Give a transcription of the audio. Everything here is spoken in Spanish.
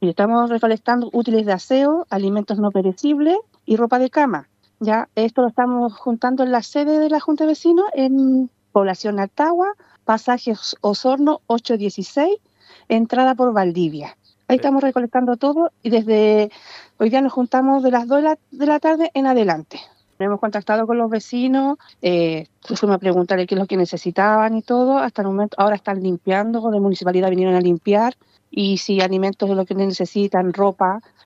Y estamos recolectando útiles de aseo, alimentos no perecibles y ropa de cama. Ya esto lo estamos juntando en la sede de la Junta de Vecinos en Población Altagua, pasaje Osorno 816, entrada por Valdivia. Ahí estamos recolectando todo y desde hoy día nos juntamos de las 2 de la tarde en adelante. Hemos contactado con los vecinos, fuimos a preguntarle qué es lo que necesitaban y todo. Hasta el momento, ahora están limpiando, de municipalidad vinieron a limpiar y si alimentos de lo que necesitan, ropa,